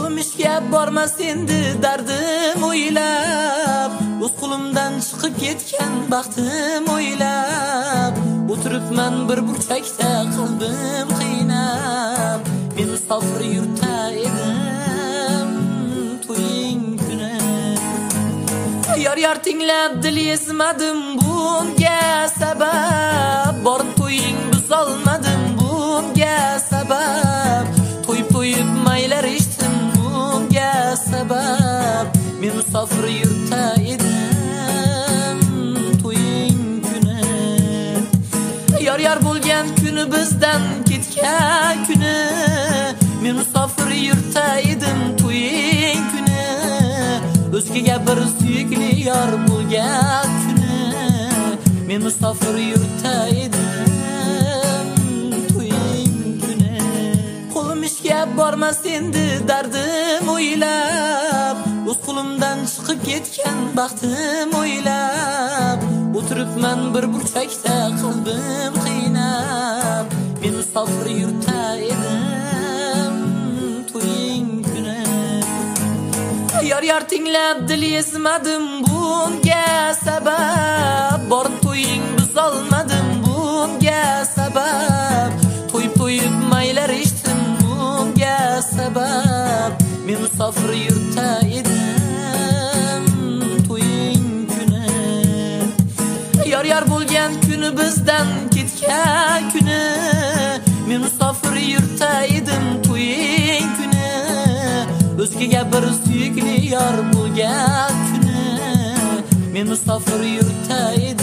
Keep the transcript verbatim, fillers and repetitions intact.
Qo'lim ishga bormas endi dardim o'ylab, o'z qo'limdan chiqib ketgan baxtim o'ylab, o'tiribman bir burchakda qalbim qiynab. Men musofir yurtda edim to'ying kuni. Yor yor tinglab dil ezmadim bunga sabab, borib to'ying buzolmadim bunga sabab, to'yib to'yib maylar eshitdim bunga sabab. Men musofir yurtda edim to'ying kuni. Yor yor bo'lgan kuni bizdan ketgan kuni, men musofir yurtda edim to'ying kuni. O'zgaga bir suyukli yor bo'lgan kuni, men musofir yurtda edim to'ying kuni. Qo'lim ishga bormas endi dardim o'ylab, o'z qo'limdan chiqib ketgan baxtim o'ylab, o'tiribman bir burchakda qalbim qiynab. Men musofir yurtda edim to'ying kuni. Yor yor tinglab dil ezmadim bunga sabab, borib to'ying buzolmadim bunga sabab, to'yib to'yib maylar eshitdim bunga sabab. Men musofir yurtda edim to'ying kuni. Yor yor bo'lgan kuni bizdan ketgan kuni, men musofir yurtda edim to'ying kuni. O'zgaga bir suyukli yor bo'lgan kuni, men musofir yurtda edim